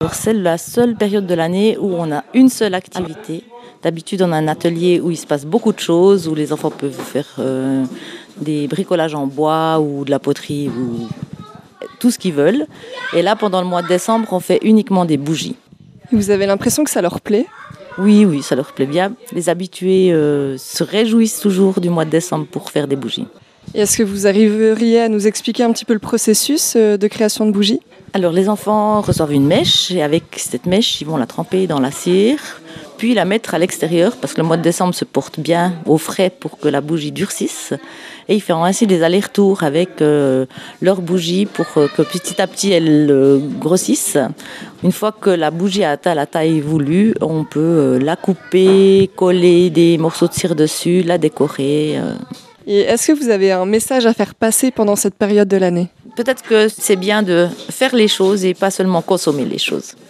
Alors, c'est la seule période de l'année où on a une seule activité. D'habitude, on a un atelier où il se passe beaucoup de choses, où les enfants peuvent faire des bricolages en bois ou de la poterie ou tout ce qu'ils veulent. Et là, pendant le mois de décembre, on fait uniquement des bougies. Vous avez l'impression que ça leur plaît? Oui, oui, ça leur plaît bien. Les habitués se réjouissent toujours du mois de décembre pour faire des bougies. Et est-ce que vous arriveriez à nous expliquer un petit peu le processus de création de bougies? Alors, les enfants reçoivent une mèche et avec cette mèche, ils vont la tremper dans la cire, puis la mettre à l'extérieur parce que le mois de décembre se porte bien au frais pour que la bougie durcisse. Et ils font ainsi des allers-retours avec leur bougie pour que petit à petit elle grossisse. Une fois que la bougie a atteint la taille voulue, on peut la couper, coller des morceaux de cire dessus, la décorer. Et est-ce que vous avez un message à faire passer pendant cette période de l'année? Peut-être que c'est bien de faire les choses et pas seulement consommer les choses.